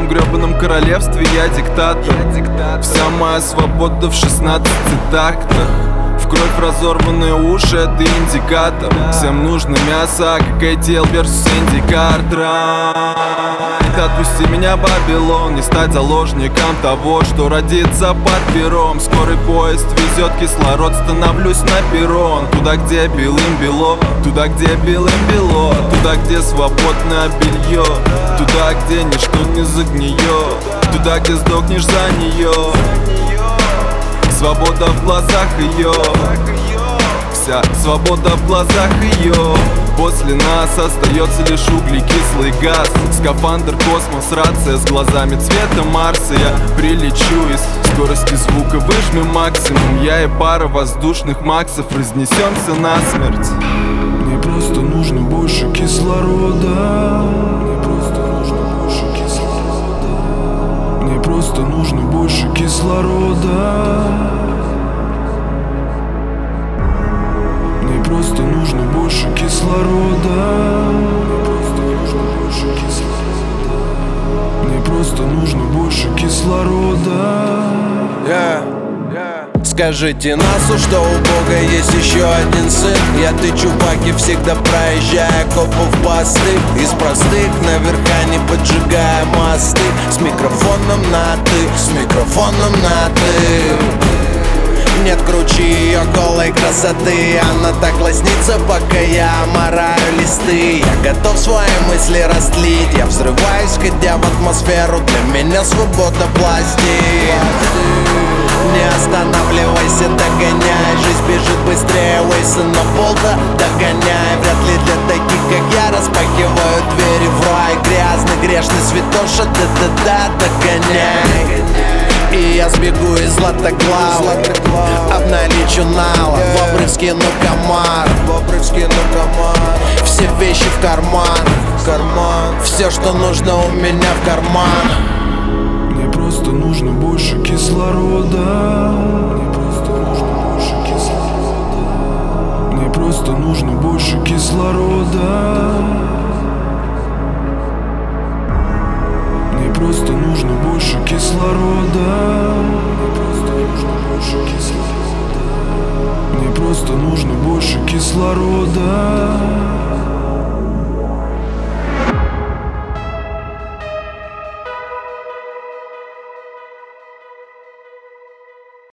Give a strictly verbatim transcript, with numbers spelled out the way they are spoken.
своем гребаном королевстве я диктатор. Вся моя свобода в шестнадцати тактах. В кровь разорванные уши, это индикатор. Всем нужно мясо, как эй ти эл versus Энди Картрайт. Отпусти меня, Бабилон, не стать заложником того, что родится под пером. Скорый поезд везет кислород, становлюсь на перрон. Туда, где белым бело, туда, где белым бело, туда, где свободное белье, туда, где ничто не загниет, туда, где сдохнешь за нее. Свобода в глазах ее, вся свобода в глазах ее. После нас остается лишь углекислый газ. Скафандр, космос, рация с глазами цвета Марса. Я прилечу из скорости звука, выжмем максимум. Я и пара воздушных максов разнесемся насмерть. Мне просто нужно больше кислорода. Мне просто нужно больше кислорода. Мне просто нужно больше кислорода. Мне просто нужно больше кислорода. Мне просто нужно больше кислорода. Yeah. Yeah. Скажите Насу, что у Бога есть еще один сын. Я тычу баки, всегда проезжая копов посты. Из простых наверха не поджигая мосты. С микрофоном на ты, с микрофоном на ты. Нет круче ее голой красоты. Она так лоснится, пока я мораю листы. Я готов свои мысли растлить. Я взрываюсь, входя в атмосферу. Для меня свобода пластик. Не останавливайся, догоняй. Жизнь бежит быстрее Уэйса на Болта. Догоняй, вряд ли для таких, как я, распахивают двери в рай. Грязный, грешный святоша, да-да-да, догоняй. И я сбегу из Златоглава, обналичу нала, в обрыв скину комар, в обрыв скину комар. Все вещи в карман, в карман. Все, что нужно у меня в карман. Мне просто нужно больше кислорода. Мне просто нужно больше кислорода. Мне просто нужно больше кислорода. Мне просто нужно больше кислорода. Мне просто нужно больше кислорода.